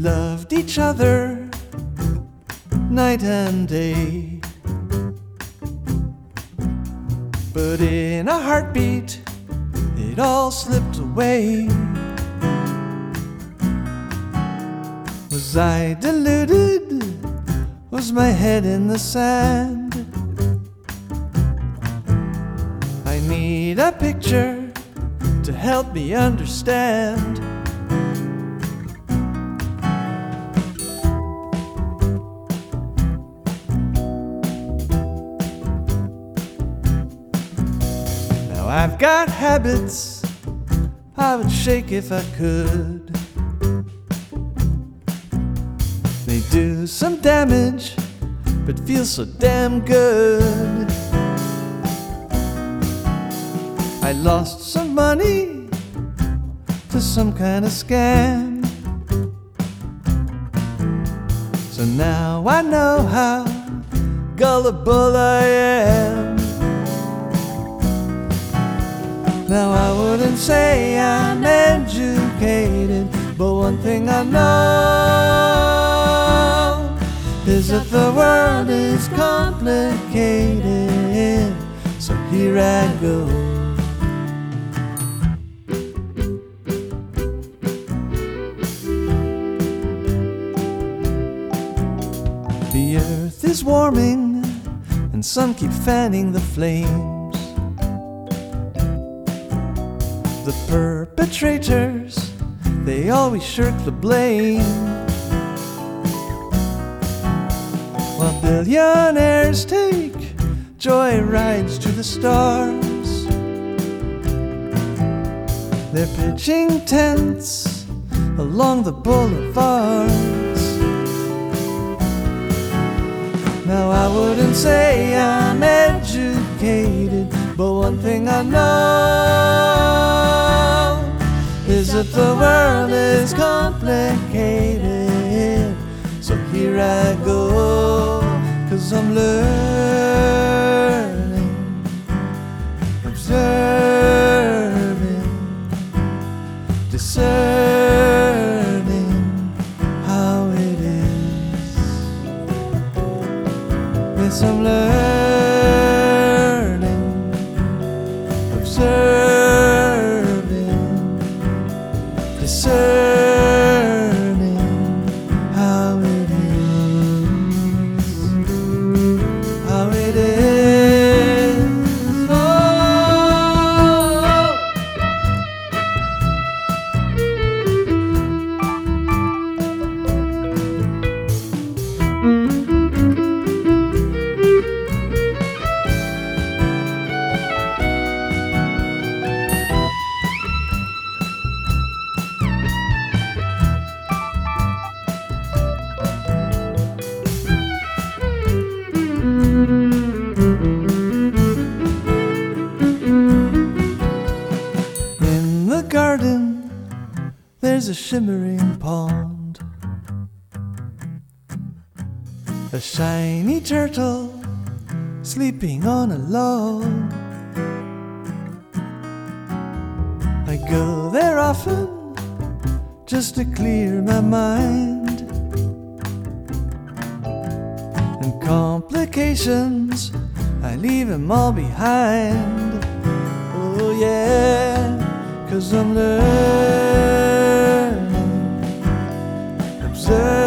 loved each other night and day, but in a heartbeat it all slipped away. Was I deluded? Was my head in the sand? I need a picture to help me understand. Now I've got habits I would shake if I could. They do some damage, but feel so damn good. I lost some money to some kind of scam, so now I know how gullible I am. Now I wouldn't say I'm educated, but one thing I know is that the world is complicated. So here I go. The earth is warming and some keep fanning the flames. The perpetrators, they always shirk the blame, while billionaires take joy rides to the stars. They're pitching tents along the boulevards. Now I wouldn't say I'm educated, but one thing I know is that the world is complicated. So here I go, 'cause I'm learning, observing, discerning how it is. Yes, I'm learning, observing, discerning how it is, how it is. Oh. In the garden, there's a shimmering pond, a shiny turtle sleeping on a log. I go there often just to clear my mind, and complications, I leave them all behind. Oh yeah, 'cause I'm learning, observing,